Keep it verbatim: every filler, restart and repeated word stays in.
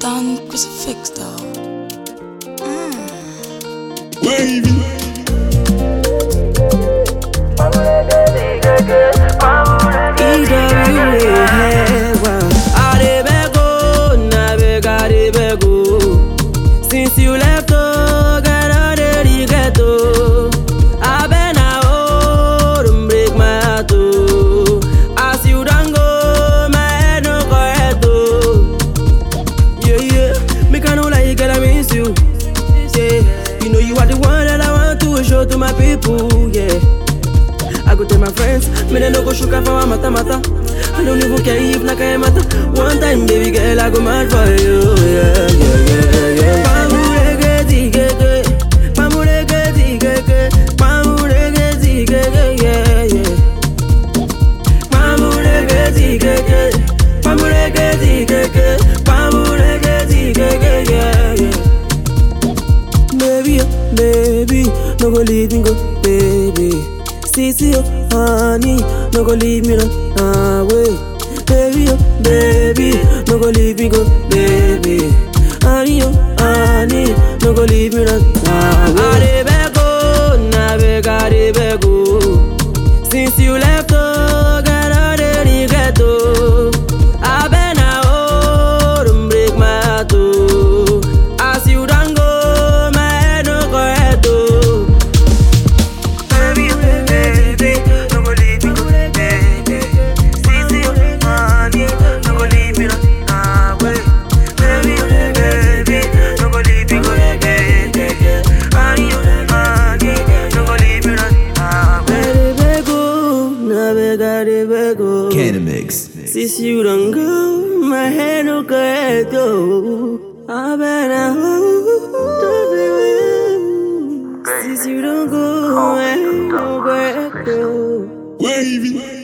Done crucifix though. Wavy. Since you left, oh, girl, I dey regret, oh. I been out, don't break my heart, oh. As you don't go, my head no correct, oh. Yeah, yeah, make I know like girl, I miss you. Yeah, you know you are the one that I want to show to my people, yeah. I go tell my friends, me they no go shook up for my mata mata. I don't even care if na kaya mata. One time, baby girl, I go mad for you, yeah, yeah, yeah, yeah. Pamurege zigege, pamurege zigege, pamurege zigege, yeah, yeah. Pamurege zigege, pamurege zigege, pamurege zigege, yeah, yeah. Baby, oh, baby, no go leave me go, baby. Sissy, oh, honey, no go leave me run away. Baby, oh, baby, no go leave me go, baby. Honey, oh, honey, no go leave me run away. I dey beg, oh, na beg, I dey beg, oh. Since you left, oh, girl, I dey regret, oh. I been out, don't break my heart, oh. As you don't go, my head no correct, oh. Canamix. Since you don't go, my head no correct, oh. I better hold. Since you don't go, my head no correct, oh. Wavy.